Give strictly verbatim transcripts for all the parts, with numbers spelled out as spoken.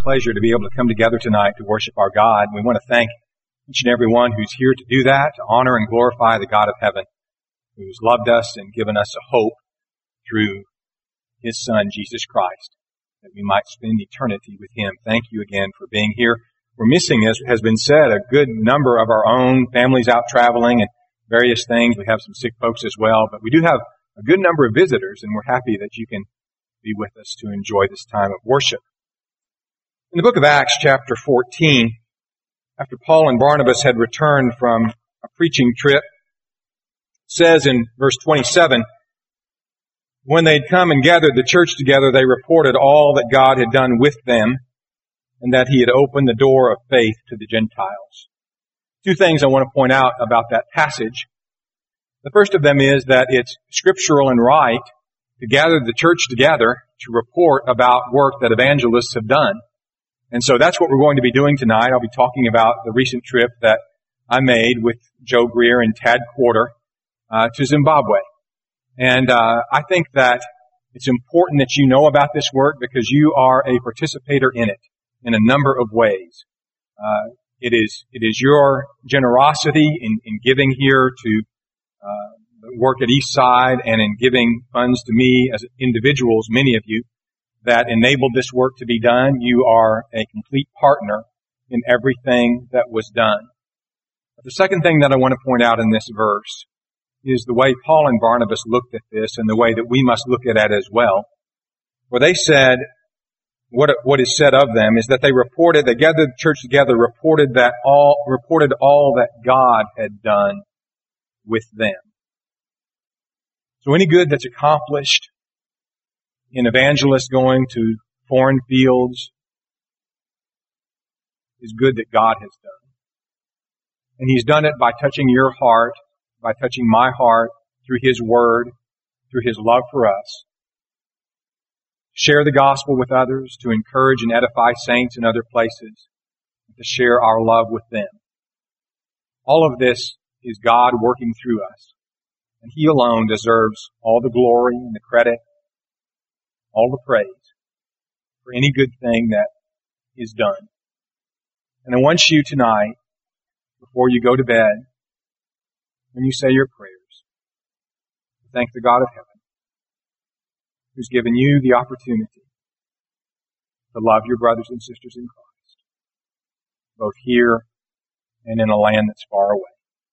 pleasure to be able to come together tonight to worship our God. We want to thank each and every one who's here to do that, to honor and glorify the God of heaven, who's loved us and given us a hope through His Son, Jesus Christ, that we might spend eternity with Him. Thank you again for being here. We're missing, as has been said, a good number of our own families out traveling and various things. We have some sick folks as well, but we do have a good number of visitors, and we're happy that you can be with us to enjoy this time of worship. In the book of Acts, chapter fourteen, after Paul and Barnabas had returned from a preaching trip, it says in verse twenty-seven, when they'd come and gathered the church together, they reported all that God had done with them and that He had opened the door of faith to the Gentiles. Two things I want to point out about that passage. The first of them is that it's scriptural and right to gather the church together to report about work that evangelists have done. And so that's what we're going to be doing tonight. I'll be talking about the recent trip that I made with Joe Greer and Tad Quarter uh, to Zimbabwe. And uh, I think that it's important that you know about this work because you are a participator in it in a number of ways. Uh, it is it is your generosity in, in giving here to uh, work at Eastside and in giving funds to me as individuals, many of you, that enabled this work to be done. You are a complete partner in everything that was done. But the second thing that I want to point out in this verse is the way Paul and Barnabas looked at this and the way that we must look at it as well. Where they said, what what is said of them is that they reported, they gathered the church together, reported that all, reported all that God had done with them. So any good that's accomplished in evangelists going to foreign fields is good that God has done. And He's done it by touching your heart, by touching my heart through His Word, through His love for us. Share the gospel with others, to encourage and edify saints in other places, to share our love with them. All of this is God working through us. And He alone deserves all the glory and the credit, all the praise for any good thing that is done. And I want you tonight, before you go to bed, when you say your prayers, to thank the God of heaven, who's given you the opportunity to love your brothers and sisters in Christ, both here and in a land that's far away.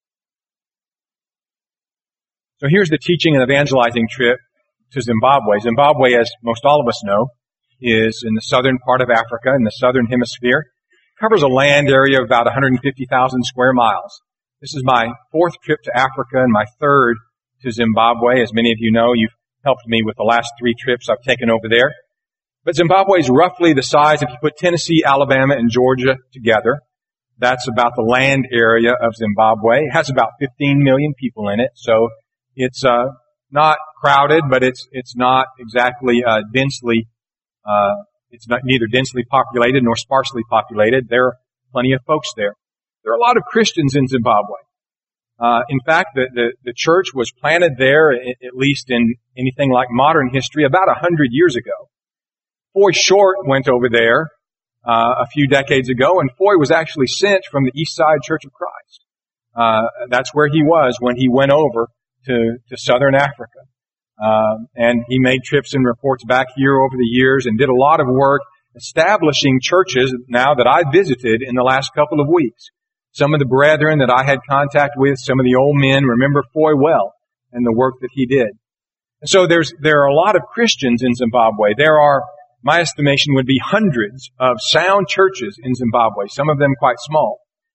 So here's the teaching and evangelizing trip to Zimbabwe. Zimbabwe, as most all of us know, is in the southern part of Africa, in the southern hemisphere. It covers a land area of about one hundred fifty thousand square miles. This is my fourth trip to Africa and my third to Zimbabwe. As many of you know, you've helped me with the last three trips I've taken over there. But Zimbabwe is roughly the size, if you put Tennessee, Alabama, and Georgia together, that's about the land area of Zimbabwe. It has about fifteen million people in it, so it's uh, not crowded, but it's it's not exactly uh, densely, uh, it's not neither densely populated nor sparsely populated. There are plenty of folks there. There are a lot of Christians in Zimbabwe. Uh, in fact, the, the, the church was planted there, at least in anything like modern history, about a hundred years ago. Foy Short went over there uh, a few decades ago, and Foy was actually sent from the Eastside Church of Christ. Uh, that's where he was when he went over to, to southern Africa. Um, and he made trips and reports back here over the years and did a lot of work establishing churches now that I visited in the last couple of weeks. Some of the brethren that I had contact with, some of the old men, remember Foy well and the work that he did. And so there's, there are a lot of Christians in Zimbabwe. There are, my estimation would be hundreds of sound churches in Zimbabwe, some of them quite small.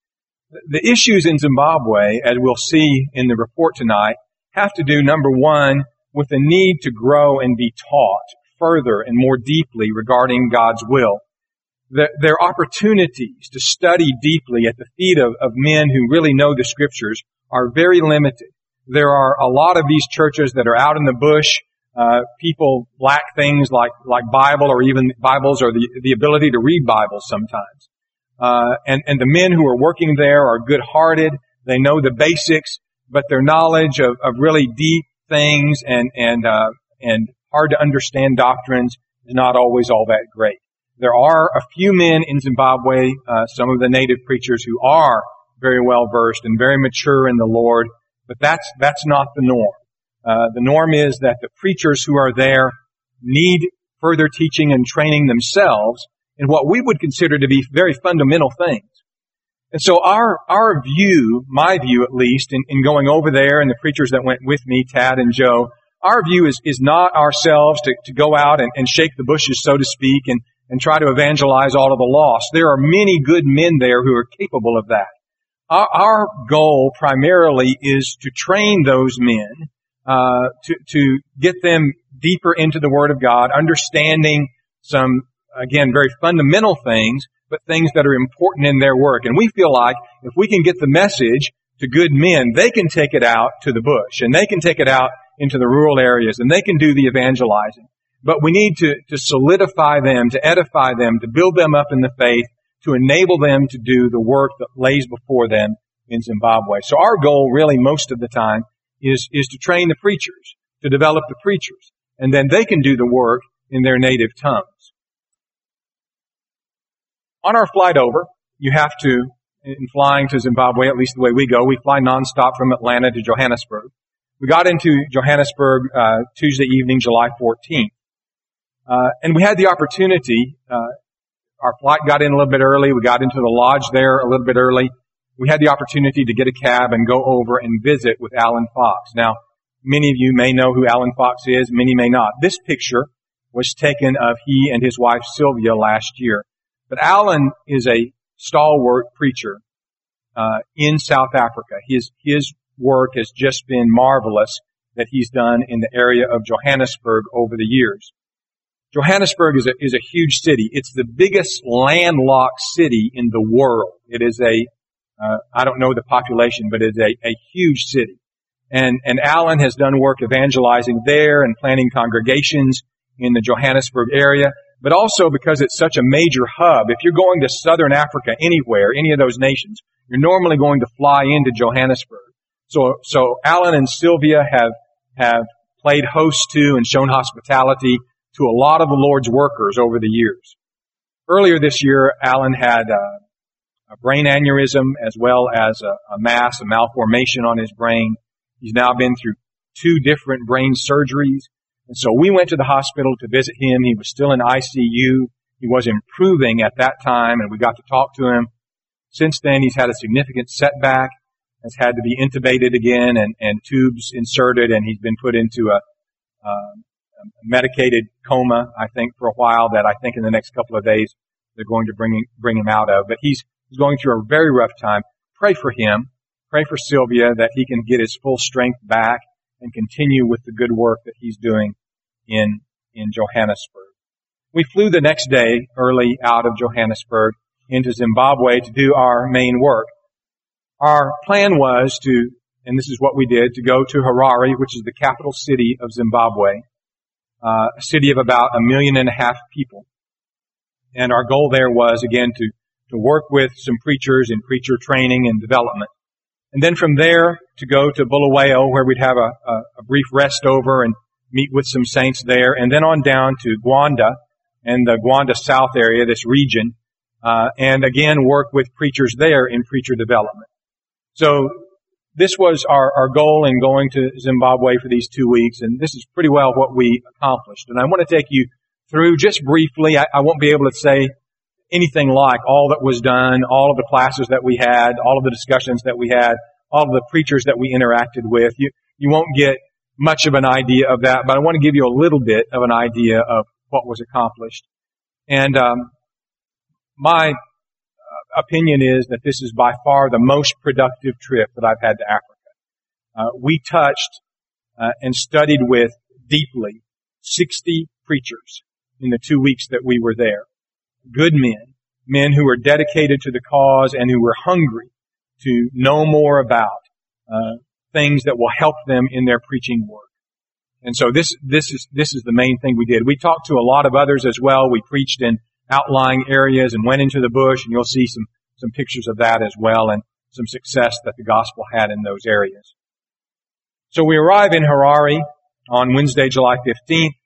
The issues in Zimbabwe, as we'll see in the report tonight, have to do, number one, with the need to grow and be taught further and more deeply regarding God's will. Their opportunities to study deeply at the feet of, of men who really know the Scriptures are very limited. There are a lot of these churches that are out in the bush. Uh, people lack things like, like Bible or even Bibles or the, the ability to read Bibles sometimes. Uh, and, and the men who are working there are good-hearted. They know the basics, but their knowledge of, of really deep things and, and, uh, and hard to understand doctrines is not always all that great. There are a few men in Zimbabwe, uh, some of the native preachers who are very well versed and very mature in the Lord, but that's, that's not the norm. Uh, the norm is that the preachers who are there need further teaching and training themselves in what we would consider to be very fundamental things. And so our, our view, my view at least, in, in going over there and the preachers that went with me, Tad and Joe, our view is, is not ourselves to, to go out and, and shake the bushes, so to speak, and, and try to evangelize all of the lost. There are many good men there who are capable of that. Our, our goal primarily is to train those men, uh, to, to get them deeper into the Word of God, understanding some, again, very fundamental things, but things that are important in their work. And we feel like if we can get the message to good men, they can take it out to the bush, and they can take it out into the rural areas, and they can do the evangelizing. But we need to, to solidify them, to edify them, to build them up in the faith, to enable them to do the work that lays before them in Zimbabwe. So our goal really most of the time is, is to train the preachers, to develop the preachers, and then they can do the work in their native tongues. On our flight over, you have to, in flying to Zimbabwe, at least the way we go, we fly nonstop from Atlanta to Johannesburg. We got into Johannesburg uh, Tuesday evening, July fourteenth. Uh, and we had the opportunity, uh, our flight got in a little bit early, we got into the lodge there a little bit early. We had the opportunity to get a cab and go over and visit with Alan Fox. Now, many of you may know who Alan Fox is, many may not. This picture was taken of he and his wife Sylvia last year. But Alan is a stalwart preacher uh, in South Africa. His his work has just been marvelous that he's done in the area of Johannesburg over the years. Johannesburg is a is a huge city. It's the biggest landlocked city in the world. It is a uh, I don't know the population, but it's a, a huge city. And and Alan has done work evangelizing there and planting congregations in the Johannesburg area. But also because it's such a major hub. If you're going to Southern Africa anywhere, any of those nations, you're normally going to fly into Johannesburg. So, so Alan and Sylvia have, have played host to and shown hospitality to a lot of the Lord's workers over the years. Earlier this year, Alan had a, a brain aneurysm as well as a, a mass, a malformation on his brain. He's now been through two different brain surgeries. And so we went to the hospital to visit him. He was still in I C U. He was improving at that time, and we got to talk to him. Since then, he's had a significant setback, has had to be intubated again and, and tubes inserted, and he's been put into a, uh, a medicated coma, I think, for a while that I think in the next couple of days they're going to bring, bring him out of. But he's, he's going through a very rough time. Pray for him. Pray for Sylvia that he can get his full strength back and continue with the good work that he's doing in, in Johannesburg. We flew the next day early out of Johannesburg into Zimbabwe to do our main work. Our plan was to, and this is what we did, to go to Harare, which is the capital city of Zimbabwe, uh, a city of about a million and a half people. And our goal there was, again, to, to work with some preachers in preacher training and development. And then from there to go to Bulawayo, where we'd have a, a, a brief rest over and meet with some saints there, and then on down to Gwanda and the Gwanda South area, this region, uh, and again work with preachers there in preacher development. So this was our, our goal in going to Zimbabwe for these two weeks, and this is pretty well what we accomplished. And I want to take you through just briefly. I, I won't be able to say anything like all that was done, all of the classes that we had, all of the discussions that we had, all of the preachers that we interacted with. You, you won't get much of an idea of that, but I want to give you a little bit of an idea of what was accomplished. And um, my uh, opinion is that this is by far the most productive trip that I've had to Africa. Uh, we touched uh, and studied with deeply sixty preachers in the two weeks that we were there. Good men, men who were dedicated to the cause and who were hungry to know more about uh, things that will help them in their preaching work. And so this this is this is the main thing we did. We talked to a lot of others as well. We preached in outlying areas and went into the bush, and you'll see some some pictures of that as well, and some success that the gospel had in those areas. So we arrive in Harare on Wednesday, July fifteenth.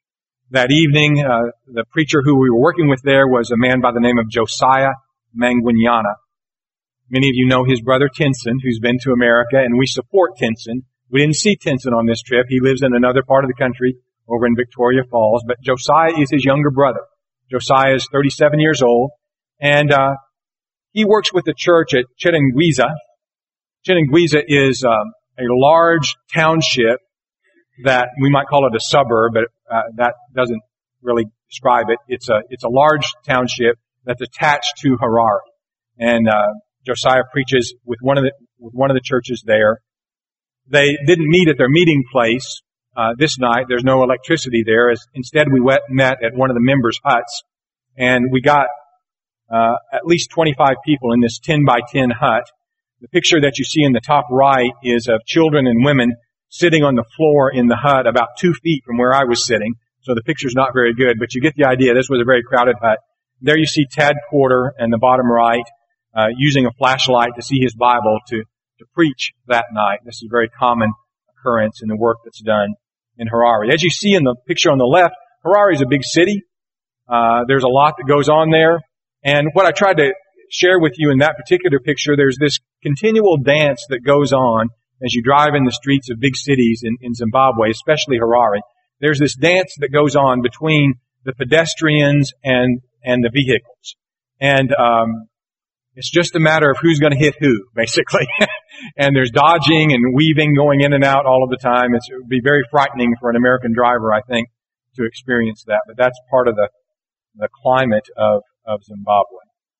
That evening, uh, the preacher who we were working with there was a man by the name of Josiah Manguignana. Many of you know his brother Tenson, who's been to America, and we support Tenson. We didn't see Tenson on this trip. He lives in another part of the country over in Victoria Falls, but Josiah is his younger brother. Josiah is thirty-seven years old, and uh, he works with the church at Chiringuiza. Chiringuiza is um, a large township that we might call it a suburb, but uh, that doesn't really describe it. It's a it's a large township that's attached to Harare, and uh, Josiah preaches with one of the with one of the churches there. They didn't meet at their meeting place uh, this night. There's no electricity there. As, instead, we went, met at one of the members' huts, and we got uh, at least twenty-five people in this ten by ten hut. The picture that you see in the top right is of children and women sitting on the floor in the hut about two feet from where I was sitting. So the picture's not very good, but you get the idea. This was a very crowded hut. There you see Tad Porter in the bottom right, uh, using a flashlight to see his Bible to, to preach that night. This is a very common occurrence in the work that's done in Harare. As you see in the picture on the left, Harare is a big city. Uh, there's a lot that goes on there. And what I tried to share with you in that particular picture, there's this continual dance that goes on as you drive in the streets of big cities in, in Zimbabwe, especially Harare. There's this dance that goes on between the pedestrians and and the vehicles. And um it's just a matter of who's going to hit who, basically. And there's dodging and weaving going in and out all of the time. It's, it would be very frightening for an American driver, I think, to experience that. But that's part of the the climate of, of Zimbabwe.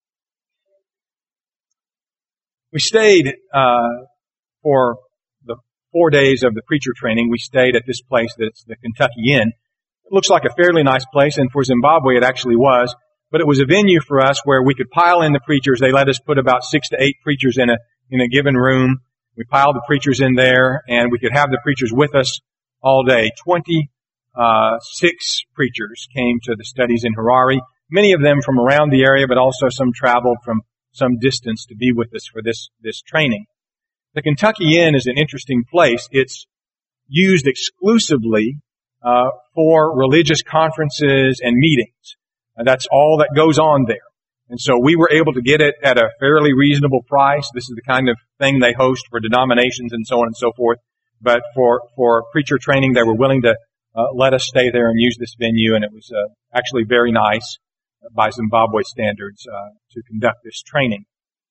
We stayed uh for the four days of the preacher training. We stayed at this place that's the Kentucky Inn. It looks like a fairly nice place, and for Zimbabwe it actually was. But it was a venue for us where we could pile in the preachers. They let us put about six to eight preachers in a in a given room. We piled the preachers in there, and we could have the preachers with us all day. Twenty uh six preachers came to the studies in Harare. Many of them from around the area, but also some traveled from some distance to be with us for this, this training. The Kentucky Inn is an interesting place. It's used exclusively uh, for religious conferences and meetings. And that's all that goes on there. And so we were able to get it at a fairly reasonable price. This is the kind of thing they host for denominations and so on and so forth. But for, for preacher training, they were willing to uh, let us stay there and use this venue, and it was uh, actually very nice by Zimbabwe standards, uh, to conduct this training.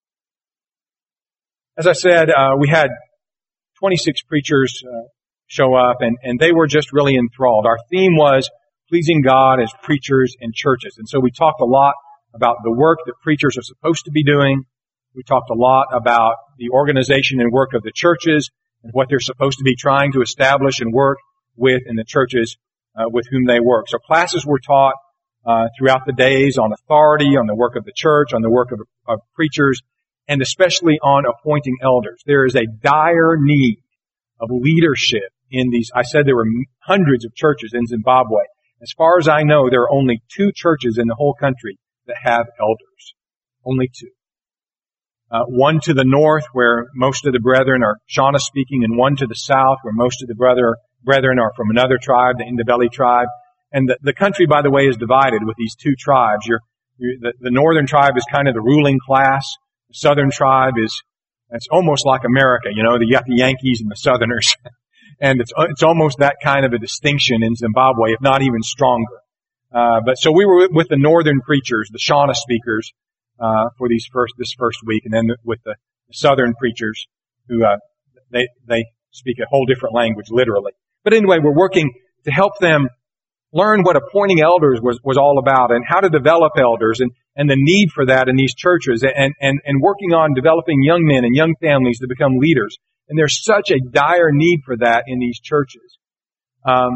As I said, uh, we had twenty-six preachers uh, show up, and, and they were just really enthralled. Our theme was pleasing God as preachers and churches. And so we talked a lot about the work that preachers are supposed to be doing. We talked a lot about the organization and work of the churches and what they're supposed to be trying to establish and work with in the churches uh, with whom they work. So classes were taught Uh, throughout the days on authority, on the work of the church, on the work of, of preachers, and especially on appointing elders. There is a dire need of leadership in these. I said there were hundreds of churches in Zimbabwe. As far as I know, there are only two churches in the whole country that have elders. Only two. Uh, one to the north, where most of the brethren are Shona speaking, and one to the south, where most of the brother, brethren are from another tribe, the Ndebele tribe. And the, the country, by the way, is divided with these two tribes. You're, you're, the, the northern tribe is kind of the ruling class. The southern tribe is, it's almost like America, you know, the, you got the Yankees and the Southerners. And it's, it's almost that kind of a distinction in Zimbabwe, if not even stronger. Uh, but so we were with the northern preachers, the Shona speakers, uh, for these first, this first week, and then with the, the southern preachers who, uh, they, they speak a whole different language, literally. But anyway, we're working to help them learn what appointing elders was, was all about, and how to develop elders, and, and the need for that in these churches, and, and, and working on developing young men and young families to become leaders. And there's such a dire need for that in these churches. Um,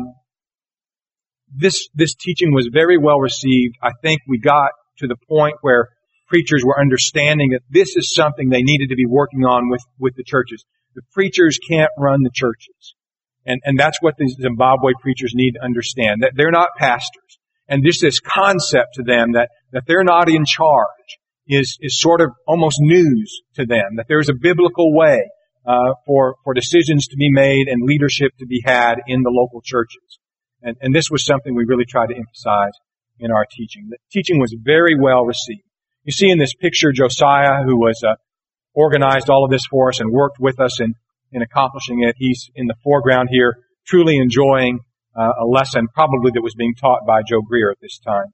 this, this teaching was very well received. I think we got to the point where preachers were understanding that this is something they needed to be working on with, with the churches. The preachers can't run the churches. And, and that's what the Zimbabwe preachers need to understand, that they're not pastors. And just this concept to them that, that they're not in charge is, is sort of almost news to them, that there's a biblical way, uh, for, for decisions to be made and leadership to be had in the local churches. And, and this was something we really tried to emphasize in our teaching. The teaching was very well received. You see in this picture Josiah, who was uh, organized all of this for us and worked with us in, in accomplishing it. He's in the foreground here, truly enjoying uh, a lesson probably that was being taught by Joe Greer at this time.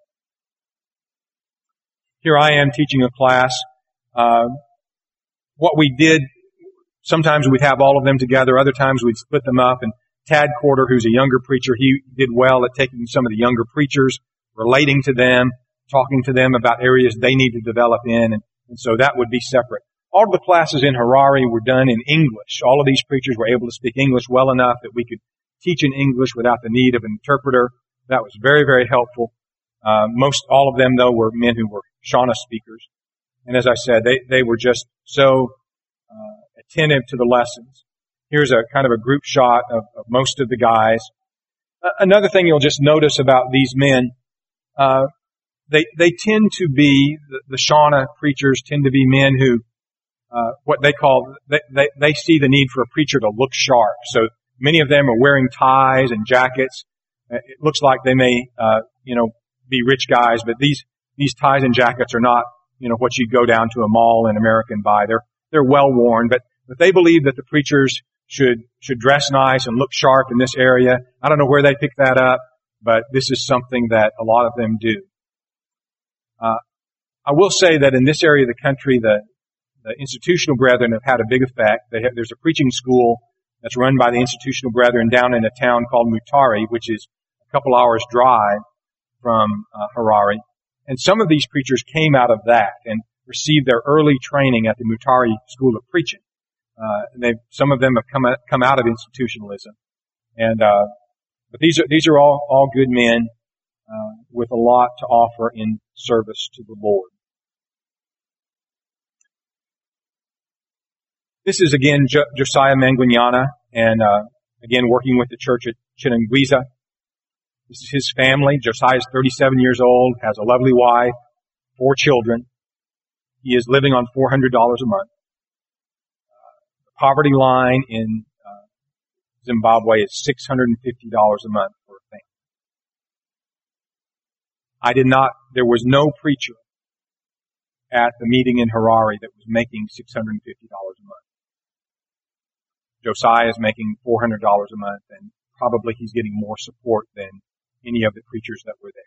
Here I am teaching a class. Uh, what we did, sometimes we'd have all of them together, other times we'd split them up, and Tad Corder, who's a younger preacher, he did well at taking some of the younger preachers, relating to them, talking to them about areas they need to develop in, and, and so that would be separate. All of the classes in Harare were done in English. All of these preachers were able to speak English well enough that we could teach in English without the need of an interpreter. That was very, very helpful. Uh, most, all of them, though, were men who were Shona speakers. And as I said, they, they were just so uh, attentive to the lessons. Here's a kind of a group shot of, of most of the guys. Uh, another thing you'll just notice about these men, uh, they they tend to be, the, the Shona preachers tend to be men who, uh, what they call, they, they, they see the need for a preacher to look sharp. So many of them are wearing ties and jackets. It looks like they may, uh, you know, be rich guys, but these, these ties and jackets are not, you know, what you go down to a mall in America and buy. They're, they're well worn, but, but they believe that the preachers should, should dress nice and look sharp in this area. I don't know where they pick that up, but this is something that a lot of them do. Uh, I will say that in this area of the country, the, the institutional brethren have had a big effect. They have, there's a preaching school that's run by the institutional brethren down in a town called Mutare, which is a couple hours drive from uh, Harare. And some of these preachers came out of that and received their early training at the Mutare School of Preaching. Uh, they, some of them have come out, come out of institutionalism, and uh, but these are these are all all good men uh, with a lot to offer in service to the Lord. This is again jo- Josiah Manguignana, and uh, again working with the church at Chinanguiza. This is his family. Josiah is thirty-seven years old, has a lovely wife, four children. He is living on four hundred dollars a month. Poverty line in uh, Zimbabwe is six hundred fifty dollars a month for a family. I did not, there was no preacher at the meeting in Harare that was making six hundred fifty dollars a month. Josiah is making four hundred dollars a month, and probably he's getting more support than any of the preachers that were there.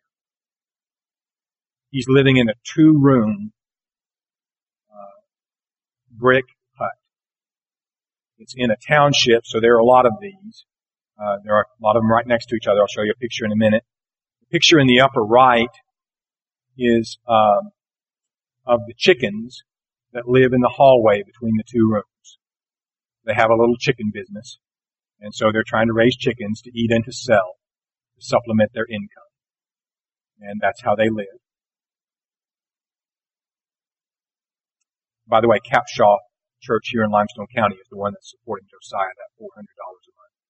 He's living in a two-room uh, brick hut. It's in a township, so there are a lot of these. Uh, there are a lot of them right next to each other. I'll show you a picture in a minute. The picture in the upper right is uh, of the chickens that live in the hallway between the two rooms. They have a little chicken business, and so they're trying to raise chickens to eat and to sell to supplement their income. And that's how they live. By the way, Capshaw Church here in Limestone County is the one that's supporting Josiah, that four hundred dollars a month.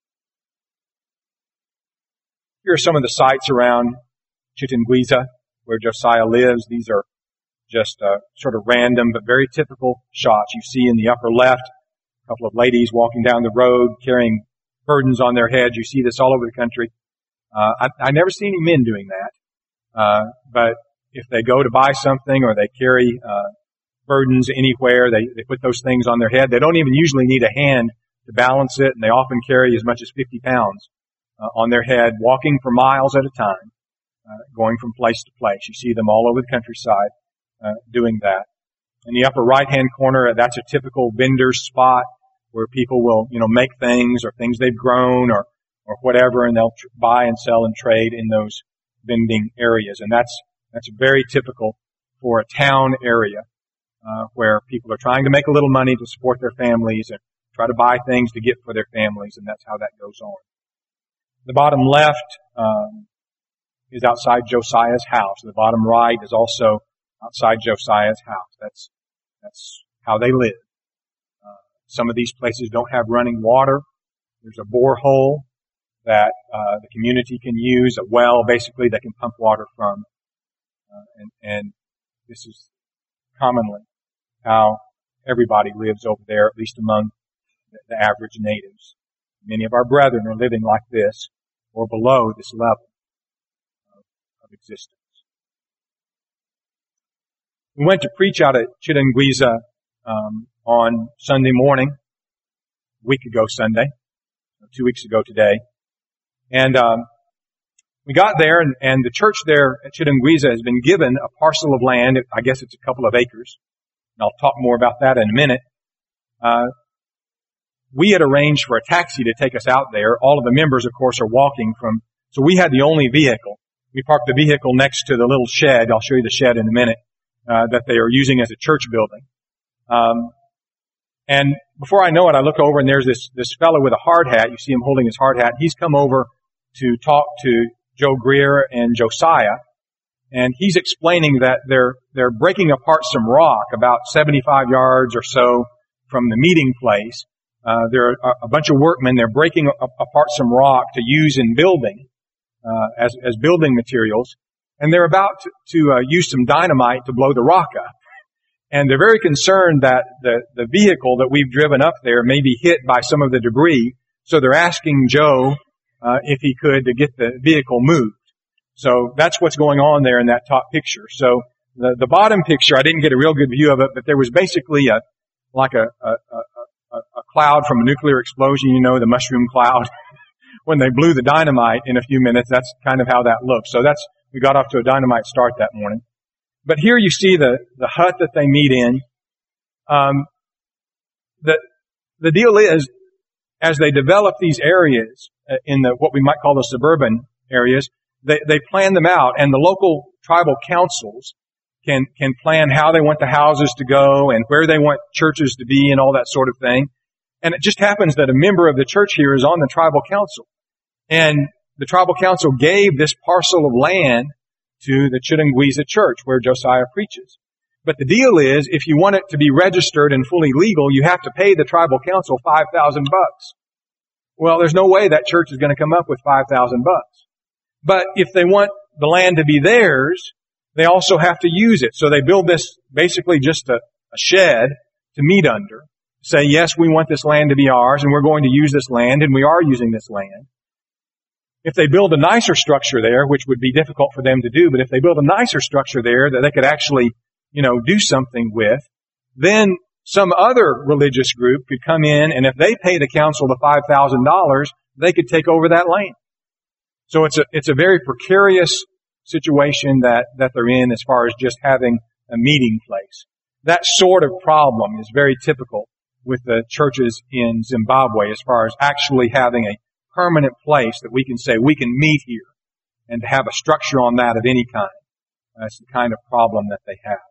Here are some of the sites around Chitangwiza where Josiah lives. These are just uh, sort of random but very typical shots. You see in the upper left a couple of ladies walking down the road carrying burdens on their heads. You see this all over the country. Uh, I, I never see any men doing that. Uh, but if they go to buy something or they carry uh burdens anywhere, they, they put those things on their head. They don't even usually need a hand to balance it, and they often carry as much as fifty pounds uh, on their head, walking for miles at a time, uh, going from place to place. You see them all over the countryside uh, doing that. In the upper right-hand corner, that's a typical vendor's spot where people will, you know, make things or things they've grown or or whatever, and they'll tr- buy and sell and trade in those vending areas. And that's that's very typical for a town area. Uh, where people are trying to make a little money to support their families and try to buy things to get for their families, and that's how that goes on. The bottom left um, is outside Josiah's house. The bottom right is also outside Josiah's house. That's that's how they live. Uh, some of these places don't have running water. There's a borehole that uh, the community can use, a well basically they can pump water from, uh, and, and this is commonly how everybody lives over there, at least among the average natives. Many of our brethren are living like this or below this level of, of existence. We went to preach out at Chitungwiza um, on Sunday morning, a week ago Sunday, two weeks ago today. And um, we got there, and, and the church there at Chitungwiza has been given a parcel of land. I guess it's a couple of acres. And I'll talk more about that in a minute. Uh, we had arranged for a taxi to take us out there. All of the members, of course, are walking from, so we had the only vehicle. We parked the vehicle next to the little shed. I'll show you the shed in a minute, uh, that they are using as a church building. Um, and before I know it, I look over and there's this, this fellow with a hard hat. You see him holding his hard hat. He's come over to talk to Joe Greer and Josiah. And he's explaining that they're, they're breaking apart some rock about seventy-five yards or so from the meeting place. Uh, there are a bunch of workmen. They're breaking a, apart some rock to use in building, uh, as, as building materials. And they're about to, to uh, use some dynamite to blow the rock up. And they're very concerned that the, the vehicle that we've driven up there may be hit by some of the debris. So they're asking Joe, uh, if he could to get the vehicle moved. So that's what's going on there in that top picture. So the, the bottom picture, I didn't get a real good view of it, but there was basically a, like a, a, a, a cloud from a nuclear explosion, you know, the mushroom cloud. When they blew the dynamite in a few minutes, that's kind of how that looked. So that's, we got off to a dynamite start that morning. But here you see the, the hut that they meet in. Um, the, the deal is, as they develop these areas in the, what we might call the suburban areas, They, they plan them out, and the local tribal councils can, can plan how they want the houses to go and where they want churches to be and all that sort of thing. And it just happens that a member of the church here is on the tribal council. And the tribal council gave this parcel of land to the Chitungwiza church where Josiah preaches. But the deal is, if you want it to be registered and fully legal, you have to pay the tribal council five thousand bucks. Well, there's no way that church is going to come up with five thousand bucks. But if they want the land to be theirs, they also have to use it. So they build this basically just a, a shed to meet under. Say, yes, we want this land to be ours, and we're going to use this land, and we are using this land. If they build a nicer structure there, which would be difficult for them to do, but if they build a nicer structure there that they could actually, you know, do something with, then some other religious group could come in, and if they pay the council the five thousand dollars, they could take over that land. So it's a, it's a very precarious situation that, that they're in as far as just having a meeting place. That sort of problem is very typical with the churches in Zimbabwe as far as actually having a permanent place that we can say we can meet here and to have a structure on that of any kind. That's the kind of problem that they have.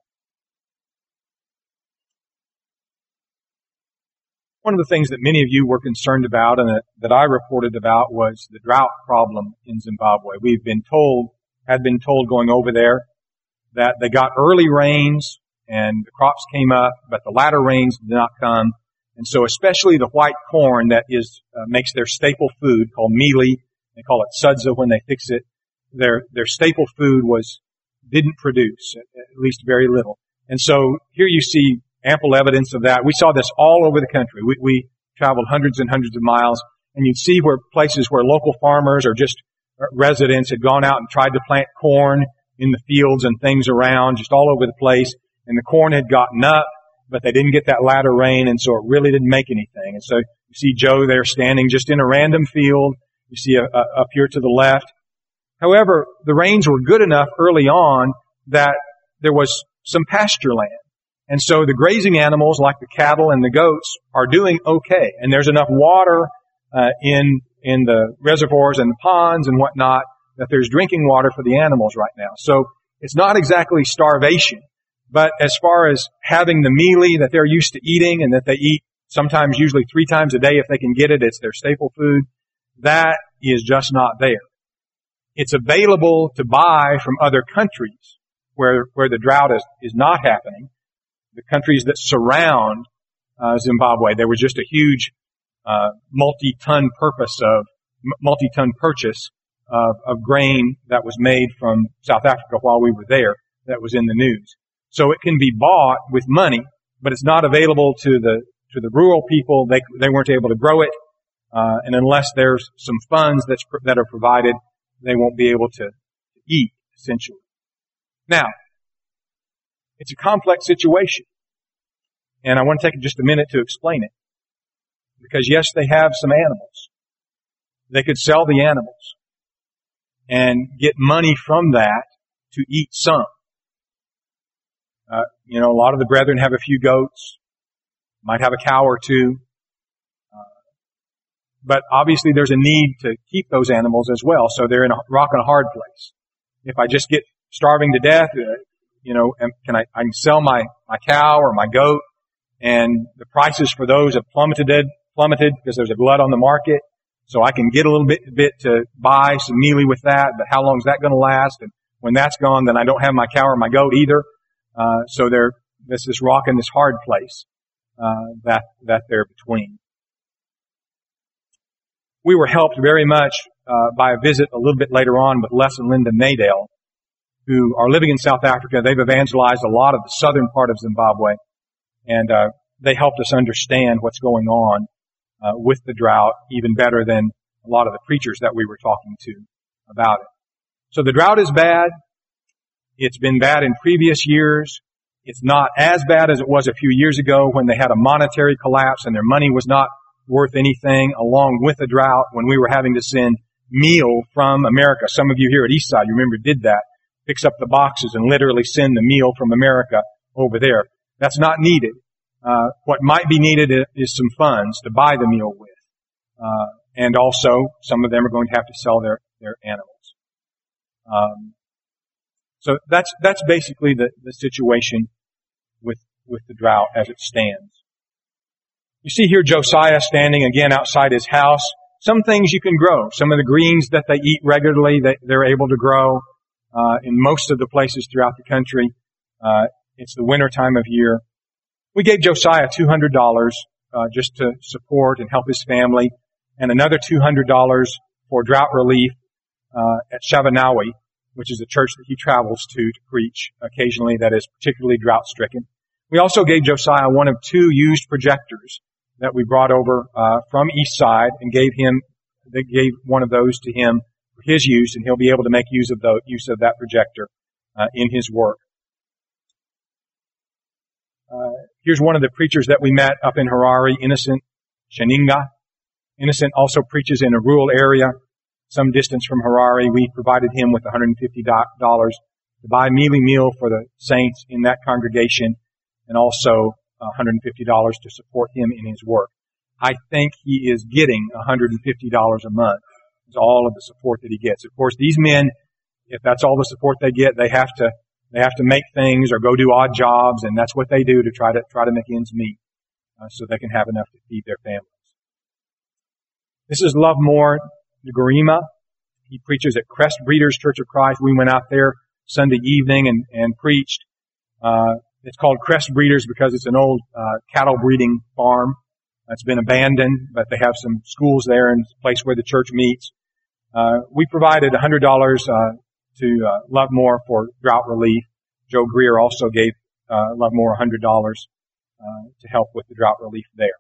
One of the things that many of you were concerned about and that, that I reported about was the drought problem in Zimbabwe. We've been told, had been told going over there, that they got early rains and the crops came up, but the latter rains did not come. And so especially the white corn that is, uh, makes their staple food called mealie, they call it sudza when they fix it, their, their staple food was, didn't produce, at, at least very little. And so here you see ample evidence of that. We saw this all over the country. We, we traveled hundreds and hundreds of miles, and you'd see where places where local farmers or just residents had gone out and tried to plant corn in the fields and things around, just all over the place, and the corn had gotten up, but they didn't get that latter rain, and so it really didn't make anything. And so you see Joe there standing just in a random field. You see a, a, up here to the left. However, the rains were good enough early on that there was some pasture land. And so the grazing animals, like the cattle and the goats, are doing okay. And there's enough water uh, in in the reservoirs and the ponds and whatnot that there's drinking water for the animals right now. So it's not exactly starvation. But as far as having the mealie that they're used to eating and that they eat sometimes usually three times a day if they can get it, it's their staple food, that is just not there. It's available to buy from other countries where where the drought is, is not happening. The countries that surround uh, Zimbabwe, there was just a huge uh, multi-ton purpose of multi-ton purchase of, of grain that was made from South Africa while we were there. That was in the news. So it can be bought with money, but it's not available to the to the rural people. They they weren't able to grow it. Uh, and unless there's some funds that's, that are provided, they won't be able to eat, essentially. Now, it's a complex situation. And I want to take just a minute to explain it. Because yes, they have some animals. They could sell the animals and get money from that to eat some. Uh, you know, a lot of the brethren have a few goats, might have a cow or two. Uh, but obviously there's a need to keep those animals as well, so they're in a rock and a hard place. If I just get starving to death, uh, you know, can I, I can sell my, my cow or my goat, and the prices for those have plummeted, plummeted because there's a glut on the market. So I can get a little bit, bit to buy some mealy with that, but how long is that going to last? And when that's gone, then I don't have my cow or my goat either. Uh, so they're, this is rock in this hard place, uh, that, that they're between. We were helped very much, uh, by a visit a little bit later on with Les and Linda Nadale, who are living in South Africa. They've evangelized a lot of the southern part of Zimbabwe, and, uh, they helped us understand what's going on, uh, with the drought even better than a lot of the preachers that we were talking to about it. So the drought is bad. It's been bad in previous years. It's not as bad as it was a few years ago when they had a monetary collapse and their money was not worth anything, along with the drought, when we were having to send meal from America. Some of you here at Eastside, you remember, did that. Picks up the boxes and literally send the meal from America over there. That's not needed. Uh, what might be needed is some funds to buy the meal with. Uh, and also, some of them are going to have to sell their, their animals. Um, so that's, that's basically the, the situation with, with the drought as it stands. You see here Josiah standing again outside his house. Some things you can grow. Some of the greens that they eat regularly, they, they're able to grow, uh, in most of the places throughout the country. Uh, it's the winter time of year. We gave Josiah two hundred dollars, uh, just to support and help his family, and another two hundred dollars for drought relief, uh, at Shavanawi, which is a church that he travels to to preach occasionally that is particularly drought stricken. We also gave Josiah one of two used projectors that we brought over, uh, from Eastside, and gave him, they gave one of those to him for his use, and he'll be able to make use of the, use of that projector, uh, in his work. Uh, here's one of the preachers that we met up in Harare, Innocent Shaninga. Innocent also preaches in a rural area, some distance from Harare. We provided him with one hundred fifty dollars to buy mealy meal for the saints in that congregation, and also one hundred fifty dollars to support him in his work. I think he is getting one hundred fifty dollars a month. Is all of the support that he gets. Of course, these men, if that's all the support they get, they have to They have to make things or go do odd jobs, and that's what they do to try to try to make ends meet, uh, so they can have enough to feed their families. This is Lovemore Ngorima. He preaches at Crest Breeders Church of Christ. We went out there Sunday evening and, and preached. Uh, it's called Crest Breeders because it's an old uh, cattle breeding farm that's been abandoned, but they have some schools there and a place where the church meets. Uh, we provided one hundred dollars uh, to uh, Lovemore for drought relief. Joe Greer also gave uh, Lovemore one hundred dollars uh, to help with the drought relief there.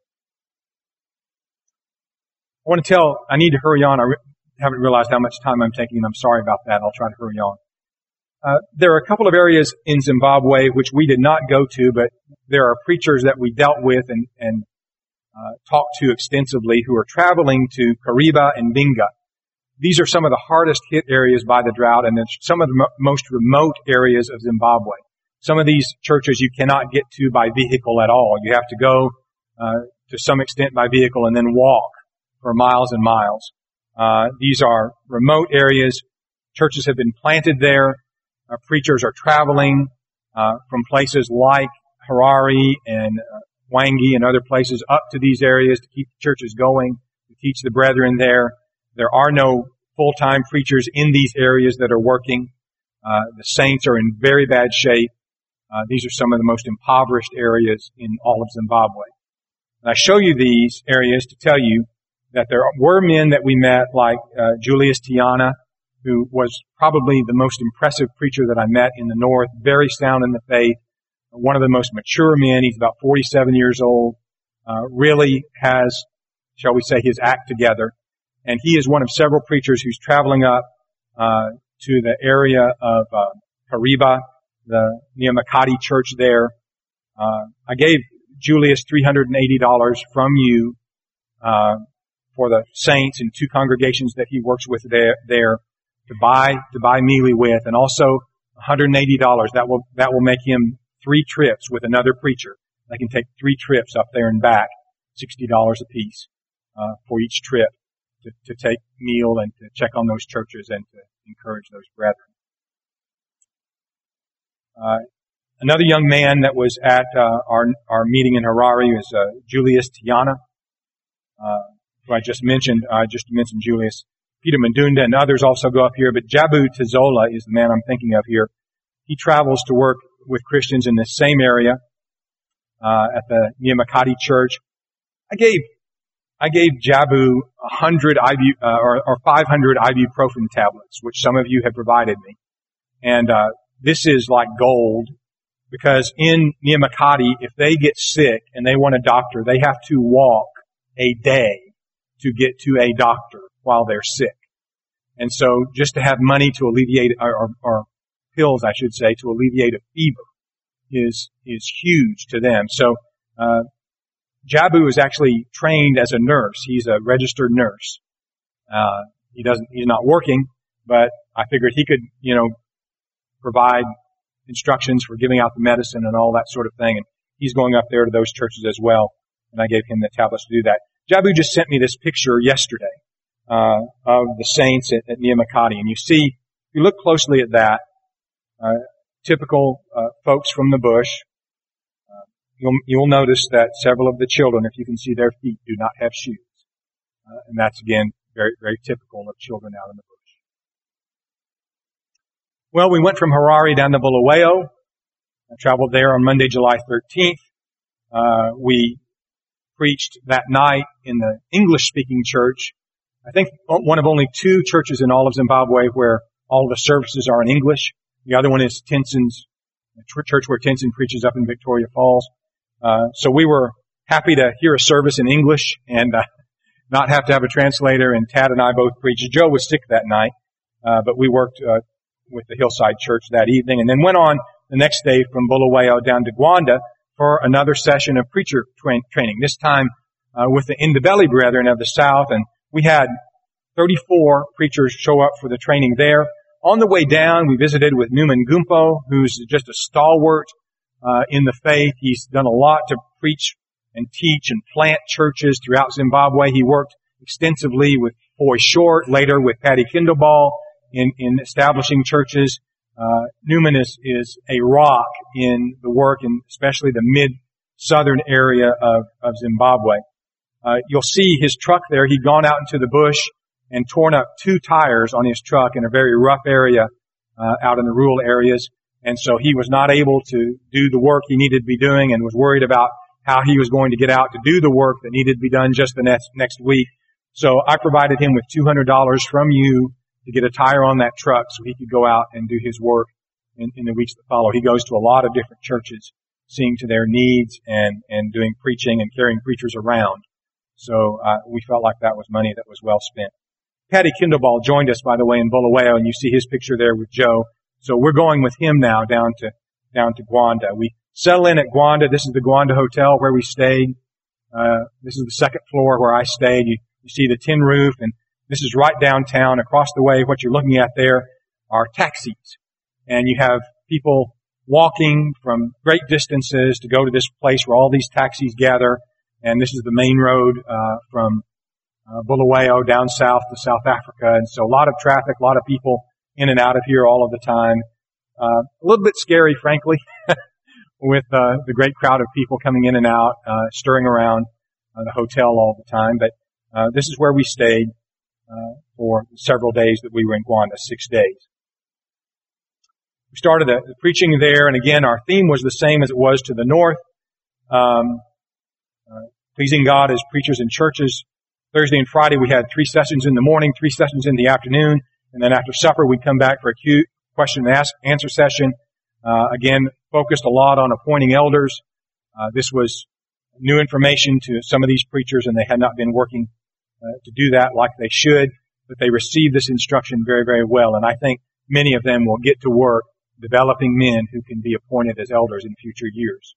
I want to tell, I need to hurry on. I re- haven't realized how much time I'm taking, and I'm sorry about that. I'll try to hurry on. Uh, there are a couple of areas in Zimbabwe which we did not go to, but there are preachers that we dealt with and, and uh, talked to extensively who are traveling to Kariba and Binga. These are some of the hardest hit areas by the drought, and it's some of the mo- most remote areas of Zimbabwe. Some of these churches you cannot get to by vehicle at all. You have to go uh, to some extent by vehicle and then walk for miles and miles. Uh, these are remote areas. Churches have been planted there. Uh, preachers are traveling uh, from places like Harare and uh, Wangi and other places up to these areas to keep the churches going, to teach the brethren there. There are no full-time preachers in these areas that are working. Uh, the saints are in very bad shape. Uh, these are some of the most impoverished areas in all of Zimbabwe. And I show you these areas to tell you that there were men that we met, like uh, Julius Tiana, who was probably the most impressive preacher that I met in the north, very sound in the faith, one of the most mature men. He's about forty-seven years old, uh, really has shall we say, his act together. And he is one of several preachers who's traveling up uh, to the area of uh, Kariba, the Nehemiah church there. Uh, I gave Julius three hundred eighty dollars from you uh, for the saints and two congregations that he works with there, there to buy to buy mealie with, and also one hundred eighty dollars. That will that will make him three trips with another preacher. They can take three trips up there and back, sixty dollars apiece uh, for each trip to, to take meal and to check on those churches and to encourage those brethren. Uh, another young man that was at uh, our our meeting in Harare is uh, Julius Tiana, uh, who I just mentioned. I just mentioned Julius. Peter Mandunda and others also go up here, but Jabu Tizola is the man I'm thinking of here. He travels to work with Christians in this same area uh, at the Nehemiah Church. I gave I gave Jabu a hundred ibu uh, or, or five hundred ibuprofen tablets, which some of you have provided me, and uh, this is like gold, because in Nehemiah, if they get sick and they want a doctor, they have to walk a day to get to a doctor while they're sick. And so just to have money to alleviate, or, or, or pills, I should say, to alleviate a fever is, is huge to them. So, uh, Jabu is actually trained as a nurse. He's a registered nurse. Uh, he doesn't, he's not working, but I figured he could, you know, provide instructions for giving out the medicine and all that sort of thing. And he's going up there to those churches as well. And I gave him the tablets to do that. Jabu just sent me this picture yesterday uh, of the saints at, at Nehemiah. And you see, if you look closely at that, uh, typical uh, folks from the bush, uh, you'll, you'll notice that several of the children, if you can see their feet, do not have shoes. Uh, and that's, again, very, very typical of children out in the bush. Well, we went from Harare down to Bulawayo. I traveled there on Monday, July thirteenth. Uh, we preached that night in the English-speaking church. I think one of only two churches in all of Zimbabwe where all of the services are in English. The other one is Tenson's, the church where Tenson preaches up in Victoria Falls. Uh, so we were happy to hear a service in English and uh, not have to have a translator. And Tad and I both preached. Joe was sick that night, uh, but we worked uh, with the Hillside Church that evening, and then went on the next day from Bulawayo down to Gwanda for another session of preacher tra- training, this time uh, with the Indabelli Brethren of the South. And we had thirty-four preachers show up for the training there. On the way down, we visited with Newman Gumpo, who's just a stalwart uh, in the faith. He's done a lot to preach and teach and plant churches throughout Zimbabwe. He worked extensively with Foy Short, later with Paddy Kindleball, in, in establishing churches. Uh, Newman is, is a rock in the work, and especially the mid-southern area of, of Zimbabwe. Uh, you'll see his truck there. He'd gone out into the bush and torn up two tires on his truck in a very rough area, uh, out in the rural areas. And so he was not able to do the work he needed to be doing, and was worried about how he was going to get out to do the work that needed to be done just the next, next week. So I provided him with two hundred dollars from you to get a tire on that truck so he could go out and do his work in, in the weeks that follow. He goes to a lot of different churches, seeing to their needs and, and doing preaching and carrying preachers around. So uh, we felt like that was money that was well spent. Paddy Kindleball joined us, by the way, in Bulawayo, and you see his picture there with Joe. So we're going with him now down to down to Gwanda. We settle in at Gwanda. This is the Gwanda Hotel where we stayed. Uh, this is the second floor where I stayed. You, you see the tin roof, and this is right downtown. Across the way, what you're looking at there are taxis. And you have people walking from great distances to go to this place where all these taxis gather. And this is the main road uh, from uh, Bulawayo down south to South Africa. And so a lot of traffic, a lot of people in and out of here all of the time. Uh, a little bit scary, frankly, with uh, the great crowd of people coming in and out, uh, stirring around uh, the hotel all the time. But uh, this is where we stayed uh, for several days that we were in Gwanda, six days. We started the, the preaching there, and again, our theme was the same as it was to the north. Um, uh, pleasing God as preachers in churches. Thursday and Friday we had three sessions in the morning, three sessions in the afternoon, and then after supper we'd come back for a Q, question and ask, answer session. Uh, again, focused a lot on appointing elders. Uh, this was new information to some of these preachers, and they had not been working uh, to do that like they should, but they received this instruction very, very well. And I think many of them will get to work developing men who can be appointed as elders in future years.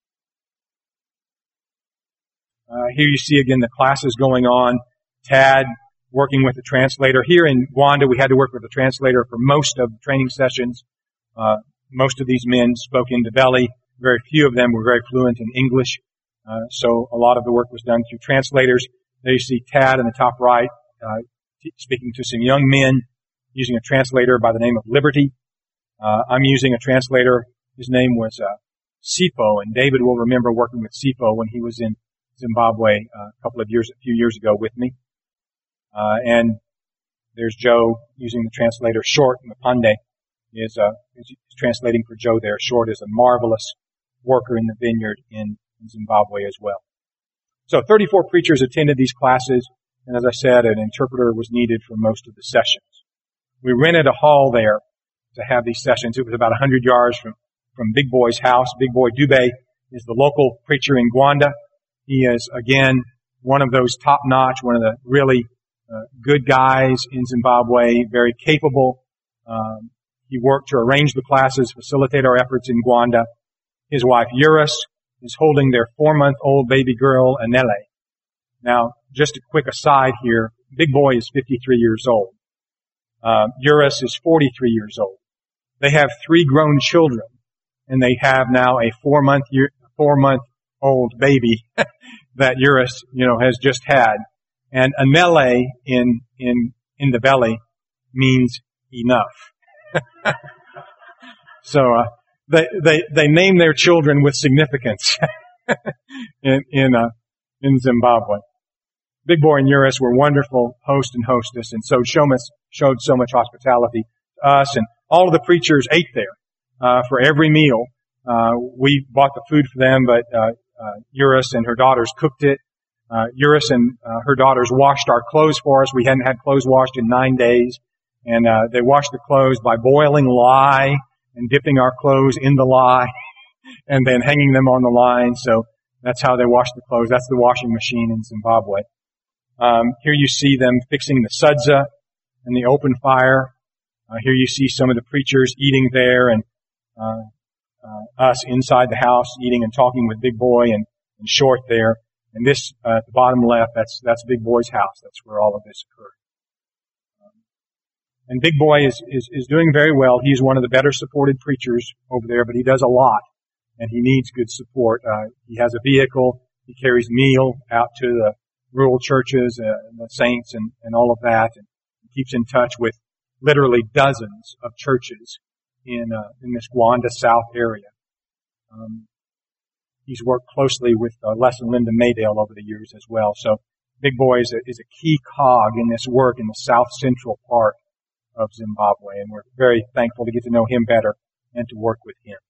Uh, here you see again the classes going on. Tad working with the translator. Here in Gwanda, we had to work with the translator for most of the training sessions. Uh, most of these men spoke Ndebele. Very few of them were very fluent in English. Uh, so a lot of the work was done through translators. There you see Tad in the top right, uh, t- speaking to some young men using a translator by the name of Liberty. Uh, I'm using a translator. His name was uh, Sipho, and David will remember working with Sipho when he was in Zimbabwe uh, a couple of years, a few years ago with me. Uh, and there's Joe using the translator. Short, Mapande is, uh, is translating for Joe there. Short is a marvelous worker in the vineyard in, in Zimbabwe as well. So thirty-four preachers attended these classes, and as I said, an interpreter was needed for most of the sessions. We rented a hall there to have these sessions. It was about one hundred yards from, from Big Boy's house. Big Boy Dube is the local preacher in Gwanda. He is, again, one of those top-notch, one of the really uh, good guys in Zimbabwe, very capable. Um, he worked to arrange the classes, facilitate our efforts in Gwanda. His wife, Eurus, is holding their four-month-old baby girl, Anele. Now, just a quick aside here, Big Boy is fifty-three years old. Uh, Eurus is forty-three years old. They have three grown children, and they have now a four-month year, four-month-old baby that Eurus, you know, has just had. And Anele in in in the belly means enough. So uh, they they they name their children with significance in in uh, in Zimbabwe. Big Boy and Eurus were wonderful host and hostess, and so showed showed so much hospitality to us. And all of the preachers ate there uh, for every meal. Uh, we bought the food for them, but uh, uh, Eurus and her daughters cooked it. Uh, Eurus and uh, her daughters washed our clothes for us. We hadn't had clothes washed in nine days. And uh, they washed the clothes by boiling lye and dipping our clothes in the lye and then hanging them on the line. So that's how they wash the clothes. That's the washing machine in Zimbabwe. Um, here you see them fixing the sudza and the open fire. Uh, here you see some of the preachers eating there, and uh, uh, us inside the house eating and talking with Big Boy and, and Short there. And this, uh, at the bottom left, that's, that's Big Boy's house. That's where all of this occurred. Um, and Big Boy is, is, is doing very well. He's one of the better supported preachers over there, but he does a lot, and he needs good support. Uh, he has a vehicle. He carries meal out to the rural churches, uh, and the saints and, and all of that, and keeps in touch with literally dozens of churches in, uh, in this Gwanda South area. Um, He's worked closely with uh, Les and Linda Maydale over the years as well. So Big Boy is a, is a key cog in this work in the south central part of Zimbabwe, and we're very thankful to get to know him better and to work with him.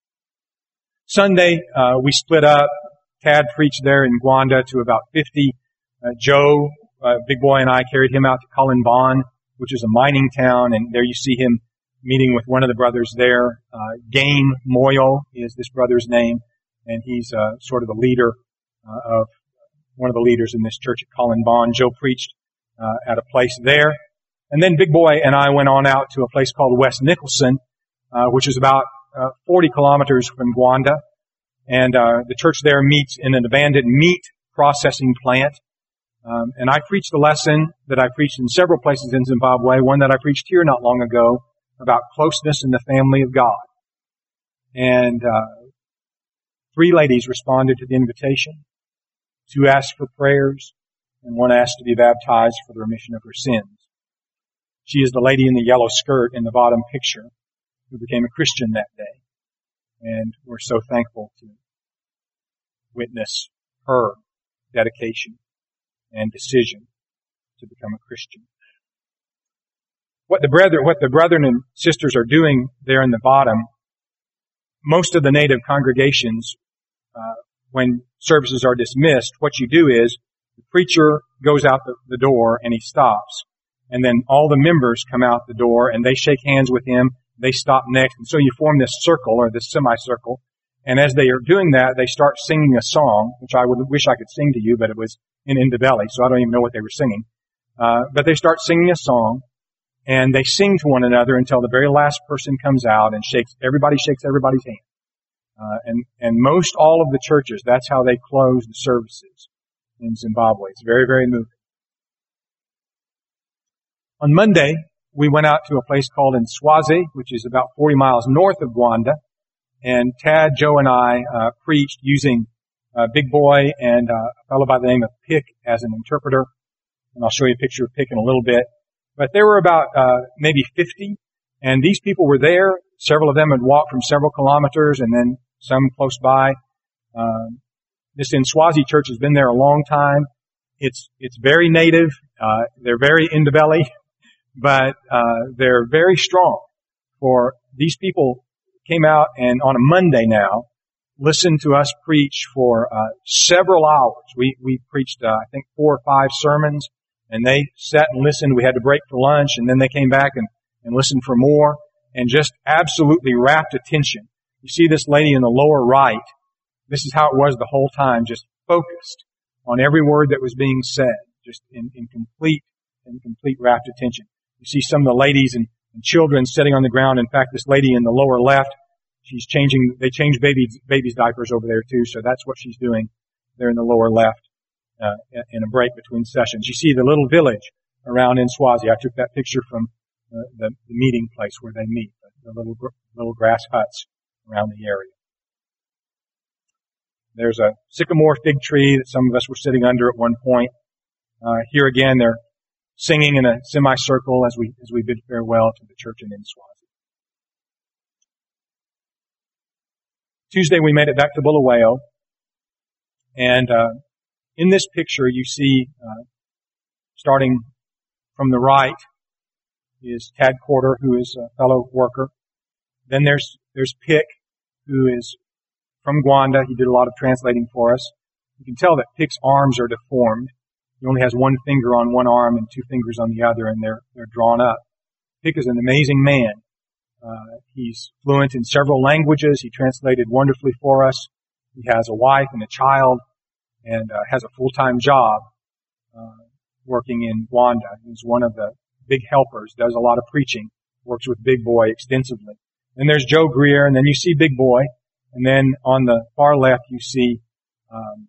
Sunday, uh, we split up. Tad preached there in Gwanda to about fifty. Uh, Joe, uh, Big Boy, and I carried him out to Kalinban, which is a mining town, and there you see him meeting with one of the brothers there. Uh, Game Moyo is this brother's name. And he's uh, sort of the leader uh, of one of the leaders in this church at Kalinban. Joe preached uh, at a place there. And then Big Boy and I went on out to a place called West Nicholson, uh, which is about uh, forty kilometers from Gwanda. And uh, the church there meets in an abandoned meat processing plant. Um, and I preached a lesson that I preached in several places in Zimbabwe, one that I preached here not long ago, about closeness in the family of God. And uh Three ladies responded to the invitation. Two asked for prayers, and one asked to be baptized for the remission of her sins. She is the lady in the yellow skirt in the bottom picture who became a Christian that day. And we're so thankful to witness her dedication and decision to become a Christian. What the brethren, what the brethren and sisters are doing there in the bottom, most of the native congregations, uh, when services are dismissed, what you do is the preacher goes out the, the door and he stops. And then all the members come out the door and they shake hands with him. They stop next. And so you form this circle or this semicircle. And as they are doing that, they start singing a song, which I would wish I could sing to you, but it was in Indibelli, so I don't even know what they were singing. Uh, but they start singing a song, and they sing to one another until the very last person comes out and shakes, everybody shakes everybody's hand. Uh, and, and most all of the churches, that's how they close the services in Zimbabwe. It's very, very moving. On Monday, we went out to a place called Nswazi, which is about forty miles north of Gwanda. And Tad, Joe, and I uh, preached using uh, Big Boy and uh, a fellow by the name of Pick as an interpreter. And I'll show you a picture of Pick in a little bit. But there were about uh, maybe fifty, and these people were there. Several of them had walked from several kilometers, and then some close by. Um, this Nswazi church has been there a long time. It's it's very native. Uh, they're very Indibelli, but uh, they're very strong. For these people came out and on a Monday now listened to us preach for uh, several hours. We we preached uh, I think four or five sermons, and they sat and listened. We had to break for lunch, and then they came back and, and listened for more, and just absolutely rapt attention. You see this lady in the lower right. This is how it was the whole time, just focused on every word that was being said, just in, in complete, in complete rapt attention. You see some of the ladies and, and children sitting on the ground. In fact, this lady in the lower left, she's changing, they change babies, babies' diapers over there too, so that's what she's doing there in the lower left, uh, in a break between sessions. You see the little village around Nswazi. I took that picture from uh, the, the meeting place where they meet, the little, little grass huts around the area. There's a sycamore fig tree that some of us were sitting under at one point. Uh, here again, they're singing in a semicircle as we as we bid farewell to the church in Nswazi. Tuesday, we made it back to Bulawayo, and uh, in this picture, you see, uh, starting from the right, is Tad Corder, who is a fellow worker. Then there's there's Pick, who is from Gwanda. He did a lot of translating for us. You can tell that Pick's arms are deformed. He only has one finger on one arm and two fingers on the other, and they're they're drawn up. Pick is an amazing man. Uh, he's fluent in several languages. He translated wonderfully for us. He has a wife and a child, and uh, has a full-time job uh, working in Gwanda. He's one of the big helpers. Does a lot of preaching. Works with Big Boy extensively. Then there's Joe Greer, and then you see Big Boy. And then on the far left, you see, um,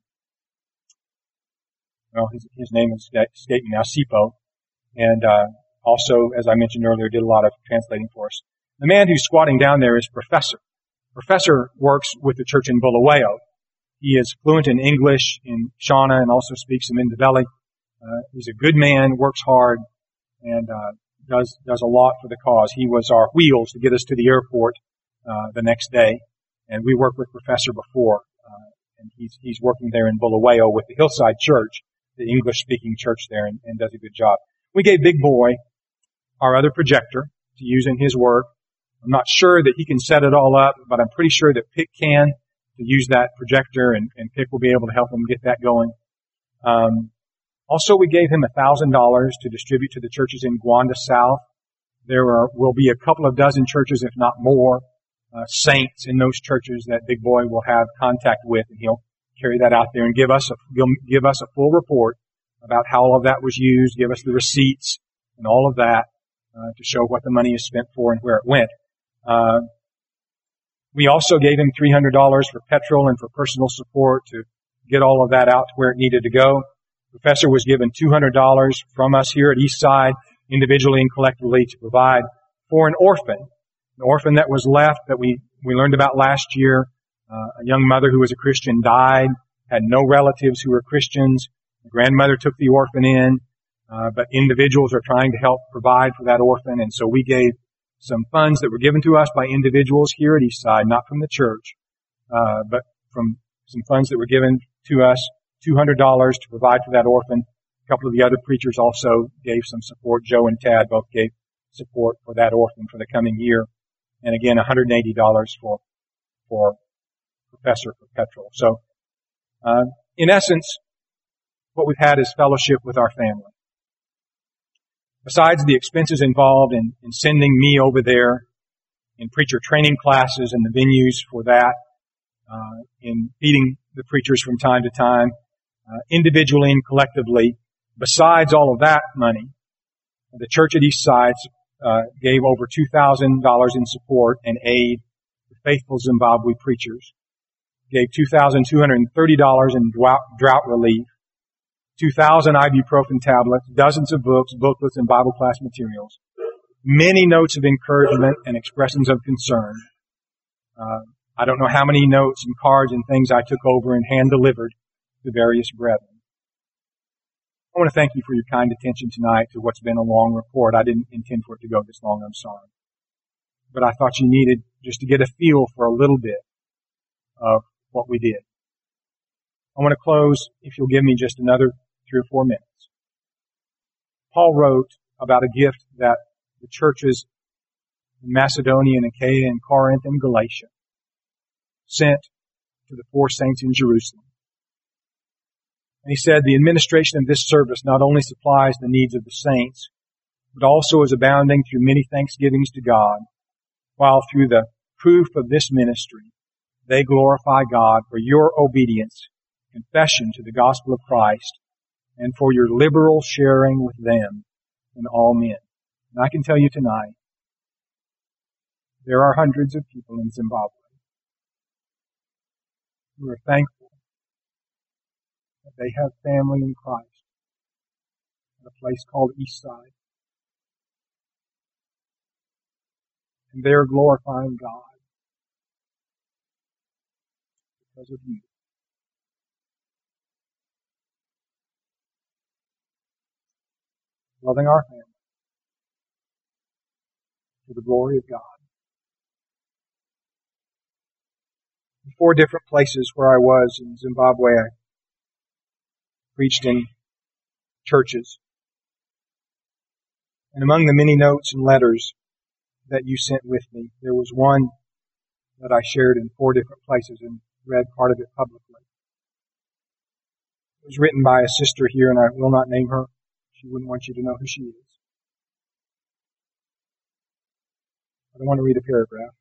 well, his, his name is escaping now, Sipo. And uh, also, as I mentioned earlier, did a lot of translating for us. The man who's squatting down there is Professor. Professor works with the church in Bulawayo. He is fluent in English, in Shona, and also speaks some Indibelli. Uh, he's a good man, works hard, and uh, does does a lot for the cause. He was our wheels to get us to the airport uh, the next day. And we worked with Professor before, uh, and he's he's working there in Bulawayo with the Hillside Church, the English-speaking church there, and, and does a good job. We gave Big Boy our other projector to use in his work. I'm not sure that he can set it all up, but I'm pretty sure that Pick can to use that projector, and, and Pick will be able to help him get that going. Um, also, we gave him a thousand dollars to distribute to the churches in Gwanda South. There are, will be a couple of dozen churches, if not more. Uh, saints in those churches that Big Boy will have contact with, and he'll carry that out there and give us a give us a full report about how all of that was used, give us the receipts and all of that uh, to show what the money is spent for and where it went. Uh, we also gave him three hundred dollars for petrol and for personal support to get all of that out to where it needed to go. Professor was given two hundred dollars from us here at Eastside, individually and collectively, to provide for an orphan. An orphan that was left that we, we learned about last year. Uh, a young mother who was a Christian died, had no relatives who were Christians. The grandmother took the orphan in, uh, but individuals are trying to help provide for that orphan, and so we gave some funds that were given to us by individuals here at Eastside, not from the church, uh, but from some funds that were given to us, two hundred dollars to provide for that orphan. A couple of the other preachers also gave some support. Joe and Tad both gave support for that orphan for the coming year. And again, one hundred eighty dollars for, for Professor for petrol. So, uh, in essence, what we've had is fellowship with our family. Besides the expenses involved in, in sending me over there in preacher training classes and the venues for that, uh, in feeding the preachers from time to time, uh, individually and collectively. Besides all of that money, the church at Eastside uh, gave over two thousand dollars in support and aid to faithful Zimbabwe preachers, gave two thousand two hundred thirty dollars in drought, drought relief, two thousand ibuprofen tablets, dozens of books, booklets, and Bible class materials, many notes of encouragement and expressions of concern. Uh, I don't know how many notes and cards and things I took over and hand-delivered to various brethren. I want to thank you for your kind attention tonight to what's been a long report. I didn't intend for it to go this long, I'm sorry. But I thought you needed just to get a feel for a little bit of what we did. I want to close, if you'll give me just another three or four minutes. Paul wrote about a gift that the churches in Macedonia and Achaia and Corinth and Galatia sent to the four saints in Jerusalem. And he said, the administration of this service not only supplies the needs of the saints, but also is abounding through many thanksgivings to God, while through the proof of this ministry, they glorify God for your obedience, confession to the gospel of Christ, and for your liberal sharing with them and all men. And I can tell you tonight, there are hundreds of people in Zimbabwe who are thankful that they have family in Christ at a place called Eastside. And they're glorifying God because of you. Loving our family to the glory of God. In four different places where I was in Zimbabwe, I preached in churches. And among the many notes and letters that you sent with me, there was one that I shared in four different places and read part of it publicly. It was written by a sister here, and I will not name her. She wouldn't want you to know who she is. But I want to read a paragraph.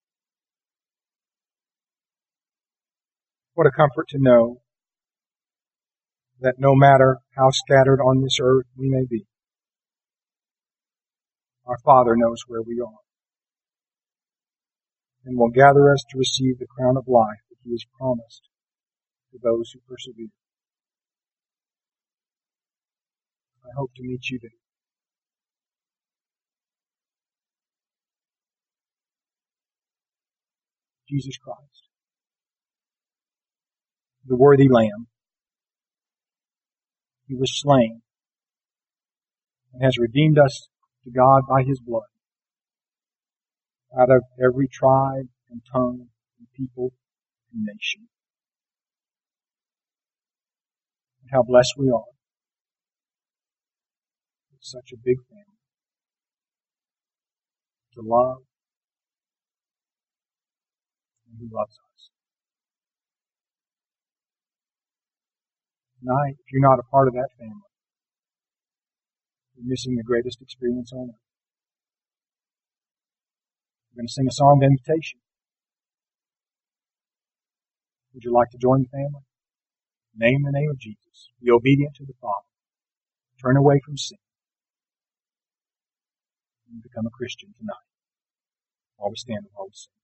What a comfort to know that no matter how scattered on this earth we may be, our Father knows where we are and will gather us to receive the crown of life that He has promised to those who persevere. I hope to meet you there. Jesus Christ, the worthy Lamb, He was slain and has redeemed us to God by His blood out of every tribe and tongue and people and nation. And how blessed we are with such a big family to love and who loves us. Tonight, if you're not a part of that family, you're missing the greatest experience on earth. We're going to sing a song of invitation. Would you like to join the family? Name the name of Jesus. Be obedient to the Father. Turn away from sin. And become a Christian tonight. While we stand and while we sing.